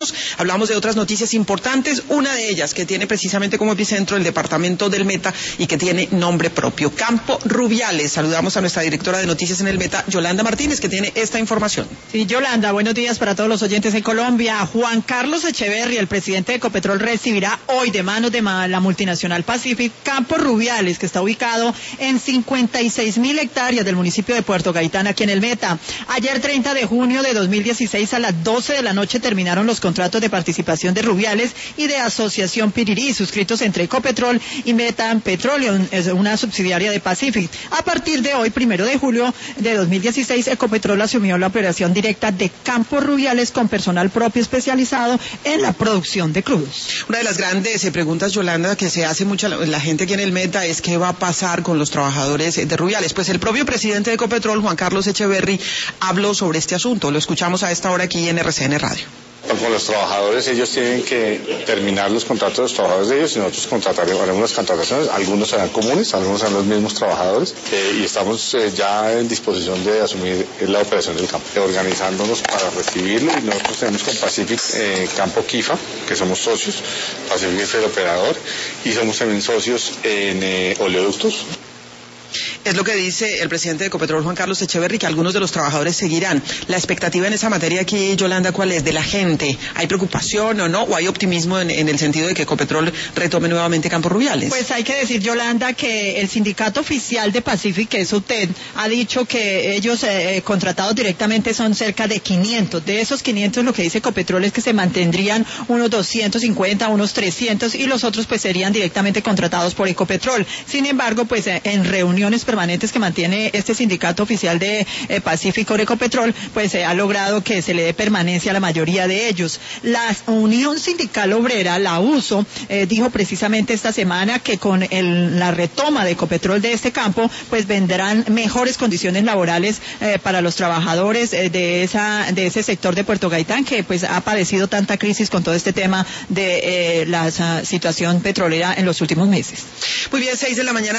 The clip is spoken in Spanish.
Hablamos de otras noticias importantes, una de ellas que tiene precisamente como epicentro el departamento del Meta y que tiene nombre propio, Campo Rubiales. Saludamos a nuestra directora de noticias en el Meta, Yolanda Martínez, que tiene esta información. Sí, Yolanda, buenos días para todos los oyentes en Colombia. Juan Carlos Echeverri, el presidente de Ecopetrol, recibirá hoy de manos de la multinacional Pacific Campo Rubiales, que está ubicado en 56.000 hectáreas del municipio de Puerto Gaitán, aquí en el Meta. Ayer, 30 de junio de 2016, a las 12 de la noche, terminaron los contratos de participación de Rubiales y de Asociación Pirirí, suscritos entre Ecopetrol y Meta Petroleum, es una subsidiaria de Pacific. A partir de hoy, 1 de julio de 2016, Ecopetrol asumió la operación directa de Campo Rubiales con personal propio especializado en la producción de crudos. Una de las grandes preguntas, Yolanda, que se hace mucha la gente aquí en el Meta es qué va a pasar con los trabajadores de Rubiales. Pues el propio presidente de Ecopetrol, Juan Carlos Echeverri, habló sobre este asunto. Lo escuchamos a esta hora aquí en RCN Radio. Con los trabajadores, ellos tienen que terminar los contratos de los trabajadores de ellos y nosotros haremos las contrataciones. Algunos serán comunes, algunos serán los mismos trabajadores y estamos ya en disposición de asumir la operación del campo, organizándonos para recibirlo. Y nosotros tenemos con Pacific Campo Quifa, que somos socios. Pacific es el operador y somos también socios en oleoductos. Es lo que dice el presidente de Ecopetrol, Juan Carlos Echeverri, que algunos de los trabajadores seguirán. La expectativa en esa materia aquí, Yolanda, ¿cuál es? ¿De la gente? ¿Hay preocupación o no? ¿O hay optimismo en el sentido de que Ecopetrol retome nuevamente Campo Rubiales? Pues hay que decir, Yolanda, que el sindicato oficial de Pacific, que es UTED, ha dicho que ellos contratados directamente son cerca de 500. De esos 500, lo que dice Ecopetrol es que se mantendrían unos 250, unos 300, y los otros pues serían directamente contratados por Ecopetrol. Sin embargo, pues en reuniones permanentes que mantiene este sindicato oficial de Pacific con Ecopetrol, pues se ha logrado que se le dé permanencia a la mayoría de ellos. La Unión Sindical Obrera, la USO, dijo precisamente esta semana que con la retoma de Ecopetrol de este campo, pues vendrán mejores condiciones laborales para los trabajadores de ese sector de Puerto Gaitán, que pues ha padecido tanta crisis con todo este tema de la situación petrolera en los últimos meses. Muy bien, 6 de la mañana.